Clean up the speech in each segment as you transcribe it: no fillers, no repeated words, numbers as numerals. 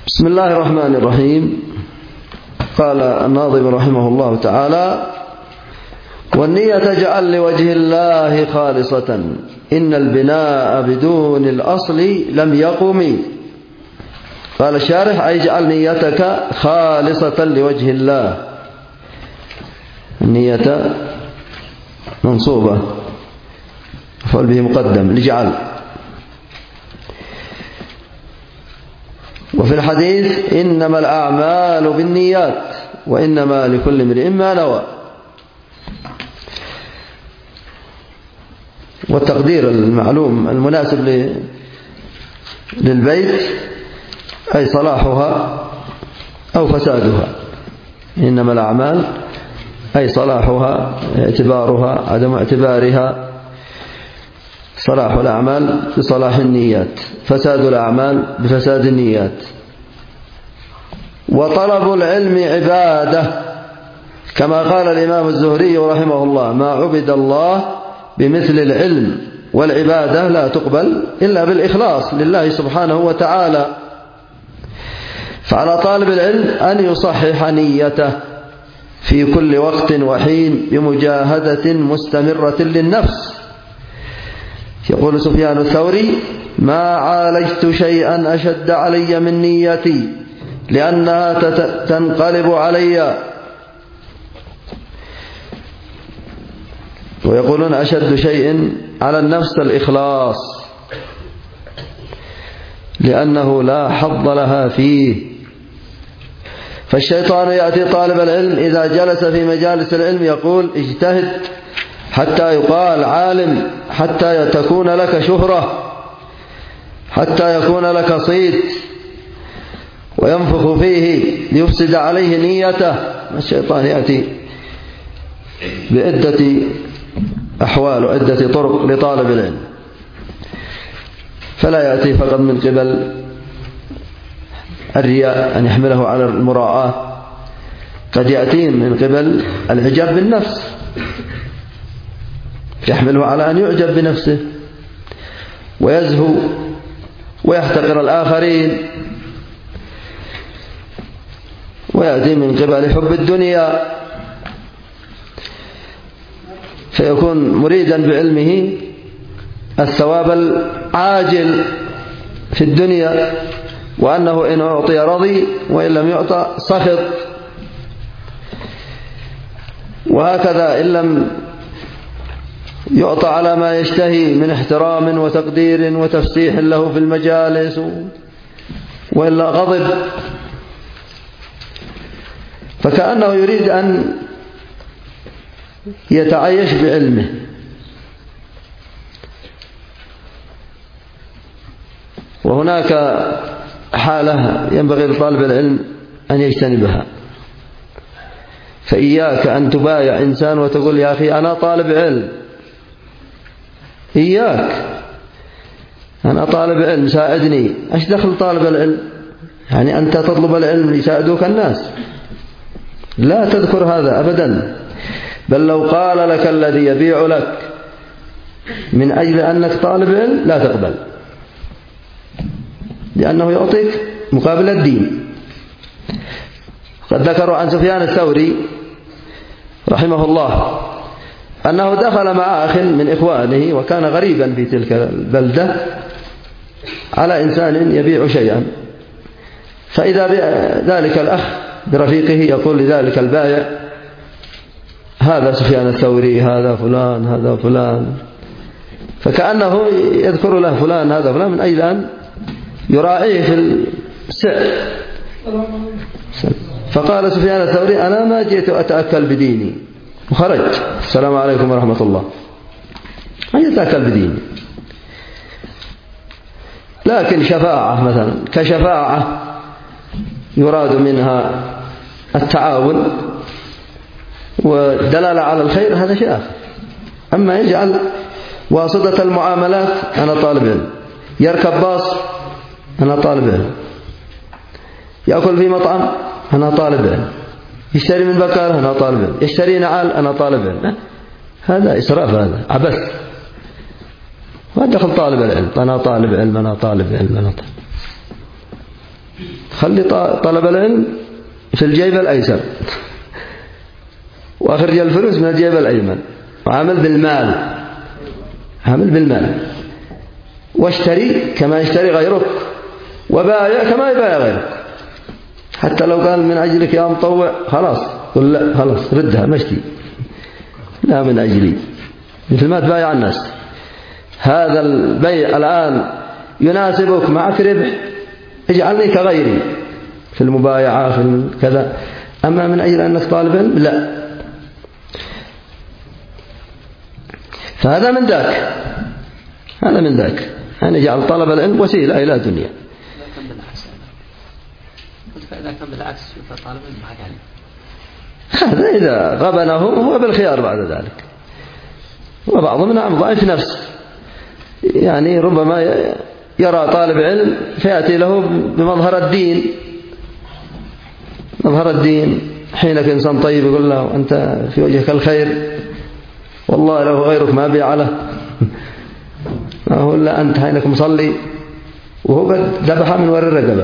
بسم الله الرحمن الرحيم. قال الناظم رحمه الله تعالى: والنية اجعل لوجه الله خالصة، إن البناء بدون الأصل لم يقم. قال الشارح: أي اجعل نيتك خالصة لوجه الله. النية منصوبة مفعول به مقدم لجعل. وفي الحديث: إنما الأعمال بالنيات وإنما لكل امرئ ما نوى. والتقدير المعلوم المناسب للبيت أي صلاحها أو فسادها. إنما الأعمال أي صلاحها، اعتبارها، عدم اعتبارها. صلاح الأعمال بصلاح النيات، فساد الأعمال بفساد النيات. وطلب العلم عبادة، كما قال الإمام الزهري رحمه الله: ما عبد الله بمثل العلم، والعبادة لا تقبل إلا بالإخلاص لله سبحانه وتعالى. فعلى طالب العلم أن يصحح نيته في كل وقت وحين بمجاهدة مستمرة للنفس. يقول سفيان الثوري: ما عالجت شيئا أشد علي من نيتي لأنها تنقلب علي. ويقولون أشد شيء على النفس الإخلاص، لأنه لا حظ لها فيه. فالشيطان يأتي طالب العلم إذا جلس في مجالس العلم يقول: اجتهد حتى يقال عالم، حتى تكون لك شهرة، حتى يكون لك صيت، وينفخ فيه ليفسد عليه نيته. الشيطان يأتي بعدة أحوال وعدة طرق لطالب العلم، فلا يأتي فقط من قبل الرياء أن يحمله على المراءة، قد يأتي من قبل الإعجاب بالنفس، يحمله على أن يعجب بنفسه ويزهو ويحتقر الآخرين، ويأتي من قبل حب الدنيا، فيكون مريدا بعلمه الثواب العاجل في الدنيا، وأنه إن أعطي رضي وإن لم يعطى سخط. وهكذا إن لم يعطى على ما يشتهي من احترام وتقدير وتفسيح له في المجالس وإلا غضب، فكأنه يريد أن يتعايش بعلمه. وهناك حالة ينبغي لطالب العلم أن يجتنبها. فإياك أن تبايع إنسان وتقول: يا أخي أنا طالب علم. إياك، أنا طالب علم ساعدني. أيش دخل طالب العلم؟ يعني أنت تطلب العلم ليساعدوك الناس؟ لا تذكر هذا أبدا. بل لو قال لك الذي يبيع لك من أجل أنك طالب علم لا تقبل، لأنه يعطيك مقابل الدين. قد ذكروا عن سفيان الثوري رحمه الله أنه دخل مع أخ من إخوانه وكان غريبا في تلك البلدة على إنسان يبيع شيئا، فإذا ذلك الأخ برفيقه يقول لذلك البائع: هذا سفيان الثوري، هذا فلان، هذا فلان، فكأنه يذكر له فلان هذا فلان من أجل أن يراعيه في السعر. فقال سفيان الثوري: أنا ما جئت أتأكل بديني، وخرج. السلام عليكم ورحمة الله. ما يتأكل بديني، لكن شفاعة مثلا كشفاعة يراد منها التعاون والدلالة على الخير، هذا شيء آخر. أما يجعل واسطة المعاملات: أنا طالب علم. يركب باص: أنا طالب علم. يأكل في مطعم: أنا طالب علم. يشتري من بقالة: أنا طالب علم. يشتري نعال: أنا طالب علم. هذا إسراف، هذا عبث. ما دخل طالب العلم: أنا طالب علم، أنا طالب علم، أنا طالب. خلي طلب العلم في الجيب الأيسر، وأخرج الفلوس من الجيب الأيمن، وعمل بالمال، عمل بالمال، واشتري كما يشتري غيرك، وبايع كما يبايع غيرك. حتى لو قال من أجلك يا مطوع خلاص قل لا، خلاص ردها مشتي، لا من أجلي، مثل ما تبايع الناس. هذا البيع الآن يناسبك، معك ربح، اجعلني كغيري في المبايعة في كذا. أما من أجل أنك طالب علم لا. فهذا من ذاك، هذا من ذاك، أن يجعل طلب العلم وسيلة إلى دنيا. فإذا كان بالعكس طالب العلم معك عليه، هذا إذا غبنه هو بالخيار بعد ذلك. وبعضهم نعم ضعيف نفس، يعني ربما يرى طالب علم فيأتي له بمظهر الدين، مظهر الدين، حينك إنسان طيب يقول له أنت في وجهك الخير، والله لو غيرك ما بيع له، ما هو إلا أنت حينك مصلي، وهو قد ذبح من وراء الرقبة.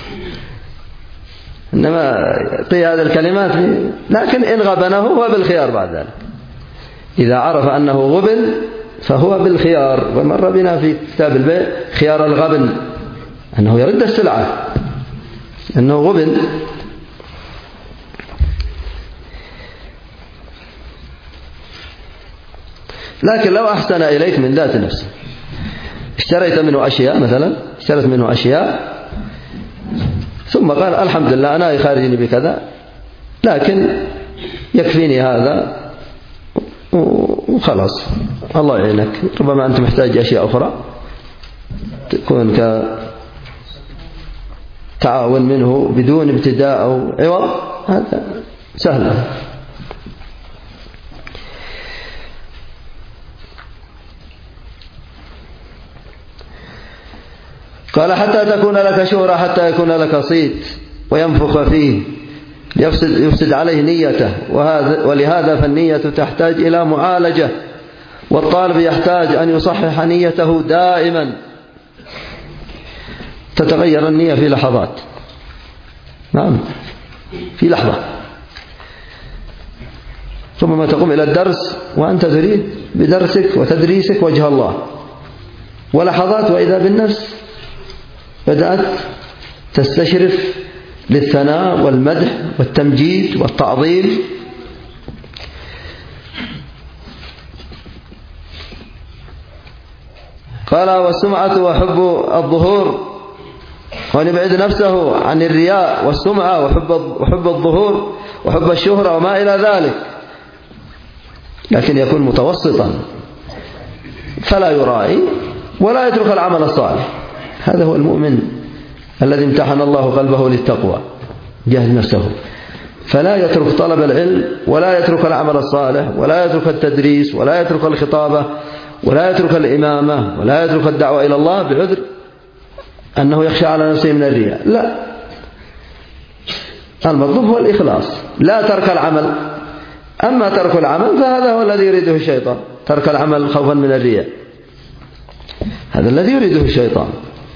إنما يعطي هذه الكلمات، لكن إن غبنه هو بالخيار بعد ذلك. إذا عرف أنه غبن فهو بالخيار. ومر بنا في كتاب البيع خيار الغبن، أنه يرد السلعة أنه غبن. لكن لو أحسن إليك من ذات نفسه، اشتريت منه أشياء، مثلا اشتريت منه أشياء ثم قال الحمد لله أنا يخارجني بكذا، لكن يكفيني هذا وخلاص الله يعينك، ربما أنت محتاج أشياء أخرى تكون كتعاون منه بدون ابتداء أو عوض، هذا سهل. قال حتى تكون لك شهرة، حتى يكون لك صيت وينفخ فيه يفسد عليه نيته، ولهذا فالنية تحتاج إلى معالجة، والطالب يحتاج أن يصحح نيته دائما. تتغير النية في لحظات، نعم في لحظة، ثم تقوم إلى الدرس وأنت تريد بدرسك وتدريسك وجه الله، ولحظات وإذا بالنفس بدأت تستشرف للثناء والمدح والتمجيد والتعظيم. قال والسمعة وحب الظهور، وأن يبعد نفسه عن الرياء والسمعة وحب الظهور وحب الشهرة وما إلى ذلك، لكن يكون متوسطا فلا يرائي ولا يترك العمل الصالح. هذا هو المؤمن الذي امتحن الله قلبه للتقوى، جاهد نفسه، فلا يترك طلب العلم ولا يترك العمل الصالح ولا يترك التدريس ولا يترك الخطابة ولا يترك الإمامة ولا يترك الدعوة إلى الله بعذر أنه يخشى على نفسه من الرياء. لا، المطلوب هو الإخلاص، لا ترك العمل. أما ترك العمل فهذا هو الذي يريده الشيطان، ترك العمل خوفا من الرياء، هذا الذي يريده الشيطان.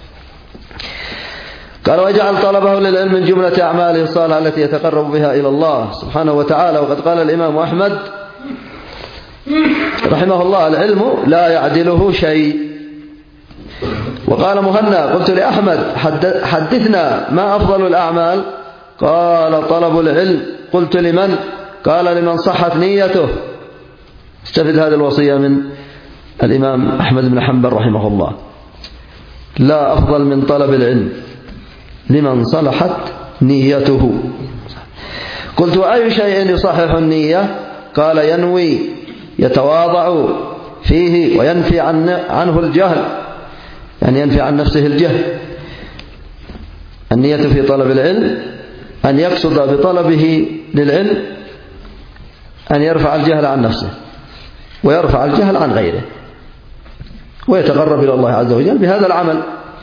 قال وجعل طلبه للعلم من جملة أعماله الصالحة التي يتقرب بها إلى الله سبحانه وتعالى. وقد قال الإمام أحمد رحمه الله العلم لا يعدله شيء. وقال مهنا قلت لأحمد حدثنا ما أفضل الأعمال؟ قال طلب العلم. قلت لمن؟ قال لمن صحت نيته. استفد هذه الوصية من الإمام أحمد بن حنبل رحمه الله، لا أفضل من طلب العلم لمن صلحت نيته. قلت أي شيء يصحح النية؟ قال ينوي، يتواضع فيه وينفي عنه الجهل، يعني ينفي عن نفسه الجهل. النية في طلب العلم أن يقصد بطلبه للعلم أن يرفع الجهل عن نفسه ويرفع الجهل عن غيره ويتقرب إلى الله عز وجل بهذا العمل.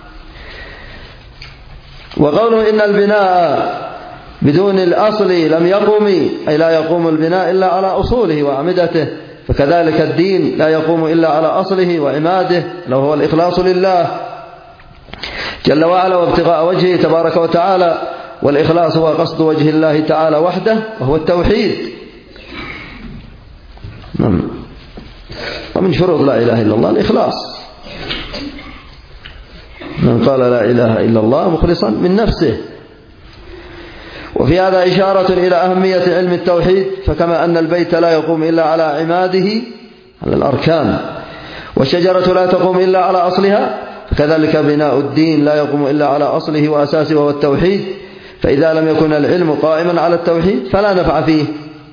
وقوله إن البناء بدون الأصل لم يقوم، أي لا يقوم البناء إلا على أصوله وأعمدته، فكذلك الدين لا يقوم إلا على أصله وعماده لو هو الإخلاص لله. جل وعلا وابتغاء وجهه تبارك وتعالى. والإخلاص هو قصد وجه الله تعالى وحده وهو التوحيد. ومن شروط لا إله إلا الله الإخلاص. من قال لا إله إلا الله مخلصا من نفسه. وفي هذا إشارة إلى أهمية علم التوحيد، فكما أن البيت لا يقوم إلا على عماده على الأركان، والشجرة لا تقوم إلا على أصلها، فكذلك بناء الدين لا يقوم إلا على أصله وأساسه وهو التوحيد. فإذا لم يكن العلم قائما على التوحيد فلا نفع فيه.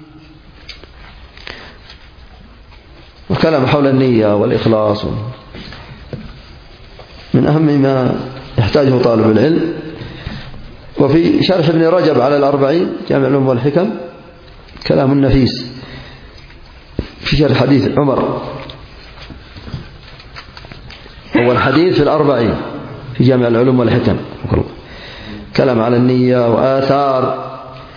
والكلام حول النية والإخلاص من أهم ما يحتاجه طالب العلم. وفي شرح ابن رجب على الأربعين جامع العلوم والحكم كلام نفيس في شرح حديث عمر، هو الحديث في الأربعين في جامع العلوم والحكم، كلام على النية وآثار.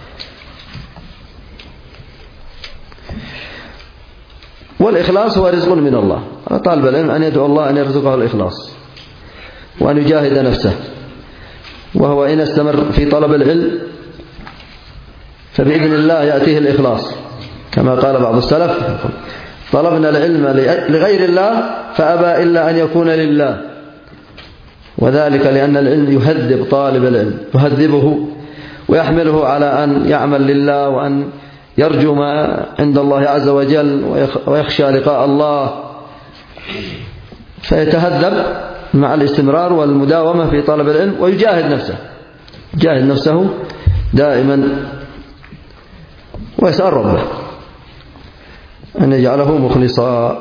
والإخلاص هو رزق من الله. على طالب العلم أن يدعو الله أن يرزقه الإخلاص وأن يجاهد نفسه، وهو إن استمر في طلب العلم فبإذن الله يأتيه الإخلاص، كما قال بعض السلف: طلبنا العلم لغير الله فأبى إلا أن يكون لله. وذلك لأن العلم يهذب طالب العلم، يهذبه ويحمله على أن يعمل لله وأن يرجو ما عند الله عز وجل ويخشى لقاء الله، فيتهذب مع الاستمرار والمداومة في طلب العلم، ويجاهد نفسه دائما، ويسأل ربه أن يجعله مخلصا.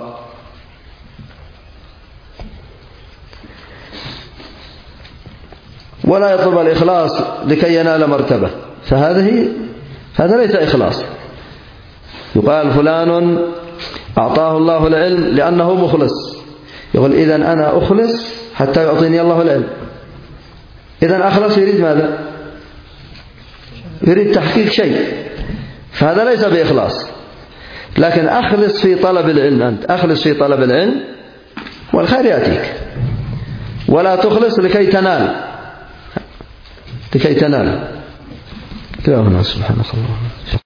ولا يطلب الإخلاص لكي ينال مرتبة، هذا ليس إخلاص. يقال فلان أعطاه الله العلم لأنه مخلص، يقول إذن أنا أخلص حتى يعطيني الله العلم. إذن أخلص يريد ماذا؟ يريد تحقيق شيء، فهذا ليس بإخلاص. لكن أخلص في طلب العلم، أنت أخلص في طلب العلم والخير يأتيك، ولا تخلص لكي تنال. كلامنا سبحانك اللهم